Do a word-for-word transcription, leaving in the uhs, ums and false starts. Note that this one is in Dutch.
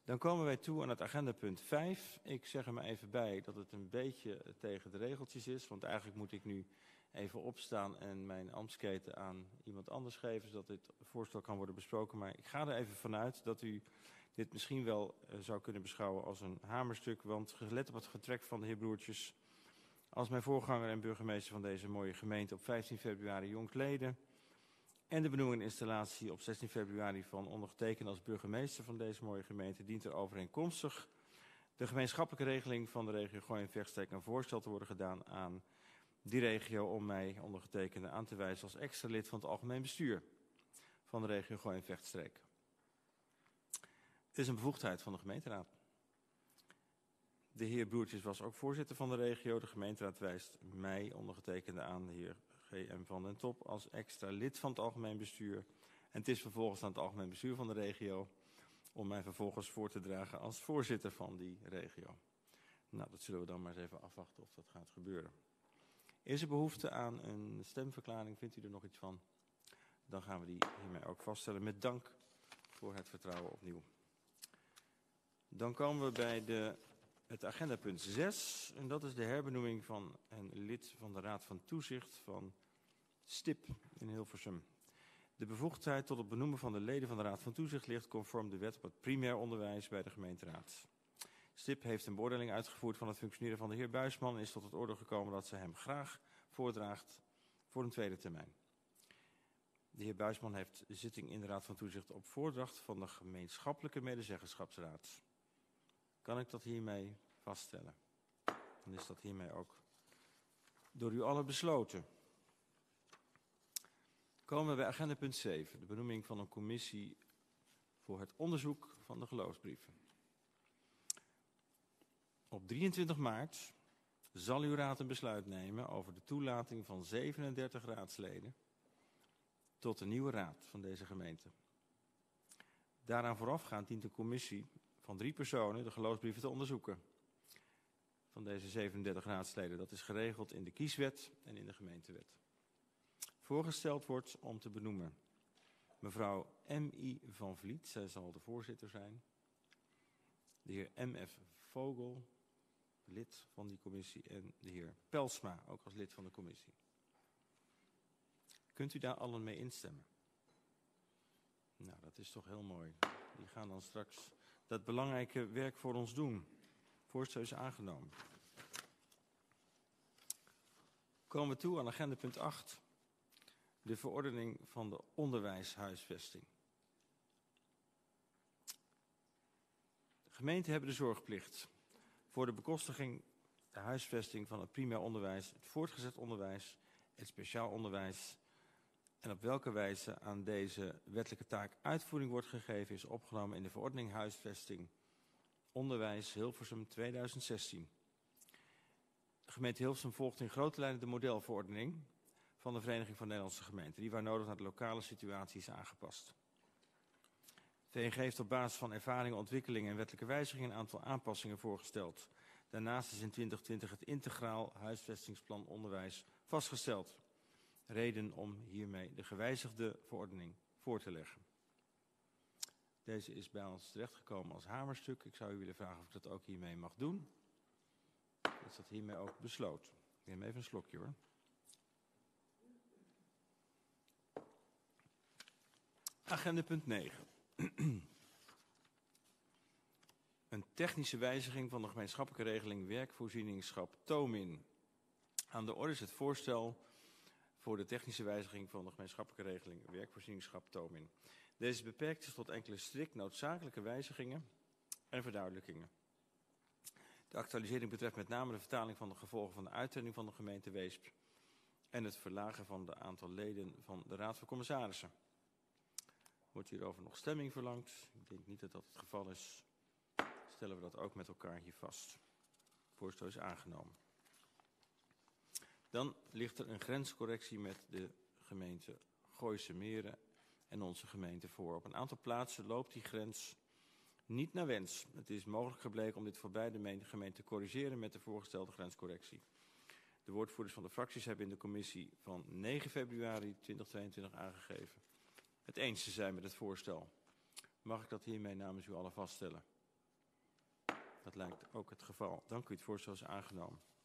Dan komen wij toe aan het agendapunt vijf. Ik zeg er maar even bij dat het een beetje tegen de regeltjes is. Want eigenlijk moet ik nu even opstaan en mijn ambtsketen aan iemand anders geven. Zodat dit voorstel kan worden besproken. Maar ik ga er even vanuit dat u dit misschien wel uh, zou kunnen beschouwen als een hamerstuk. Want gelet op het vertrek van de heer Broertjes als mijn voorganger en burgemeester van deze mooie gemeente op vijftien februari jongstleden. En de benoeming en installatie op zestien februari van ondergetekend als burgemeester van deze mooie gemeente dient er overeenkomstig de gemeenschappelijke regeling van de regio Gooi en Vechtstreek een voorstel te worden gedaan aan die regio om mij ondergetekende aan te wijzen als extra lid van het algemeen bestuur van de regio Gooi en Vechtstreek. Het is een bevoegdheid van de gemeenteraad. De heer Broertjes was ook voorzitter van de regio. De gemeenteraad wijst mij ondergetekende aan de heer G M van den Top als extra lid van het algemeen bestuur. En het is vervolgens aan het algemeen bestuur van de regio om mij vervolgens voor te dragen als voorzitter van die regio. Nou, dat zullen we dan maar eens even afwachten of dat gaat gebeuren. Is er behoefte aan een stemverklaring? Vindt u er nog iets van? Dan gaan we die hiermee ook vaststellen met dank voor het vertrouwen opnieuw. Dan komen we bij de, het agendapunt zes. En dat is de herbenoeming van een lid van de Raad van Toezicht van Stip in Hilversum. De bevoegdheid tot het benoemen van de leden van de Raad van Toezicht ligt conform de wet op het primair onderwijs bij de gemeenteraad. Stip heeft een beoordeling uitgevoerd van het functioneren van de heer Buisman en is tot het oordeel gekomen dat ze hem graag voordraagt voor een tweede termijn. De heer Buisman heeft zitting in de Raad van Toezicht op voordracht van de gemeenschappelijke medezeggenschapsraad. Kan ik dat hiermee vaststellen? Dan is dat hiermee ook door u allen besloten. Komen we bij agendapunt zeven, de benoeming van een commissie voor het onderzoek van de geloofsbrieven. Op drieëntwintig maart zal uw raad een besluit nemen over de toelating van zevenendertig raadsleden tot de nieuwe raad van deze gemeente. Daaraan voorafgaand dient een commissie van drie personen de geloofsbrieven te onderzoeken van deze zevenendertig raadsleden. Dat is geregeld in de kieswet en in de gemeentewet. Voorgesteld wordt om te benoemen mevrouw M I van Vliet, zij zal de voorzitter zijn. De heer M F Vogel, lid van die commissie, en de heer Pelsma, ook als lid van de commissie. Kunt u daar allen mee instemmen? Nou, dat is toch heel mooi. Die gaan dan straks dat belangrijke werk voor ons doen. Voorstel is aangenomen. Komen we toe aan agenda punt acht. De verordening van de onderwijshuisvesting. De gemeenten hebben de zorgplicht voor de bekostiging, de huisvesting van het primair onderwijs, het voortgezet onderwijs, het speciaal onderwijs. En op welke wijze aan deze wettelijke taak uitvoering wordt gegeven is opgenomen in de verordening huisvesting onderwijs Hilversum tweeduizend zestien. De gemeente Hilversum volgt in grote lijnen de modelverordening van de Vereniging van Nederlandse Gemeenten, die waar nodig naar de lokale situatie is aangepast. V N G heeft op basis van ervaringen, ontwikkelingen en wettelijke wijzigingen een aantal aanpassingen voorgesteld. Daarnaast is in twintig twintig het integraal huisvestingsplan onderwijs vastgesteld. Reden om hiermee de gewijzigde verordening voor te leggen. Deze is bij ons terechtgekomen als hamerstuk. Ik zou u willen vragen of ik dat ook hiermee mag doen. Is dat hiermee ook besloten? Ik neem even een slokje hoor. Agenda punt negen. Een technische wijziging van de gemeenschappelijke regeling werkvoorzieningschap TOMIN. Aan de orde is het voorstel voor de technische wijziging van de gemeenschappelijke regeling werkvoorzieningschap TOMIN. Deze beperkt zich tot enkele strikt noodzakelijke wijzigingen en verduidelijkingen. De actualisering betreft met name de vertaling van de gevolgen van de uittreding van de gemeente Weesp en het verlagen van de aantal leden van de Raad van Commissarissen. Wordt hierover nog stemming verlangd? Ik denk niet dat dat het geval is. Stellen we dat ook met elkaar hier vast. Het voorstel is aangenomen. Dan ligt er een grenscorrectie met de gemeente Gooise Meren en onze gemeente voor. Op een aantal plaatsen loopt die grens niet naar wens. Het is mogelijk gebleken om dit voor beide gemeenten te corrigeren met de voorgestelde grenscorrectie. De woordvoerders van de fracties hebben in de commissie van negen februari tweeduizend tweeëntwintig aangegeven het eens te zijn met het voorstel. Mag ik dat hiermee namens u allen vaststellen? Dat lijkt ook het geval. Dank u, het voorstel is aangenomen.